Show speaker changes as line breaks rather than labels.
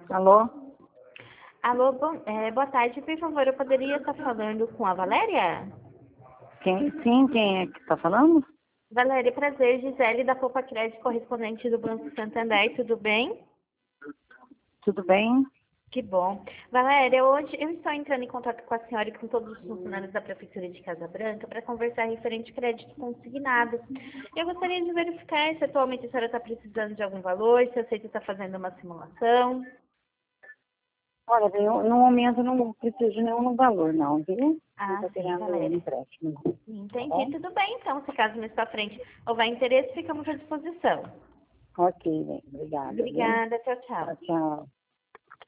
Alô?
Alô, boa tarde, por favor, eu poderia estar falando com a Valéria?
Quem é que está falando?
Valéria, prazer, Gisele da Poupa Crédito, correspondente do Banco Santander, tudo bem?
Tudo bem?
Que bom. Valéria, hoje eu estou entrando em contato com a senhora e com todos os funcionários da Prefeitura de Casa Branca para conversar referente crédito consignado. Eu gostaria de verificar se atualmente a senhora está precisando de algum valor, se a Aceita está fazendo uma simulação.
Olha, no momento eu não preciso de nenhum valor, não, viu? Eu
Ah,
estou
sim,
querendo um
Valéria.
empréstimo. Tá
Entendi,
bom?
tudo bem então. Se caso mais para frente houver interesse, ficamos à disposição.
Ok, bem. Obrigada, viu?
Obrigada, tchau, tchau.
Tchau, tchau.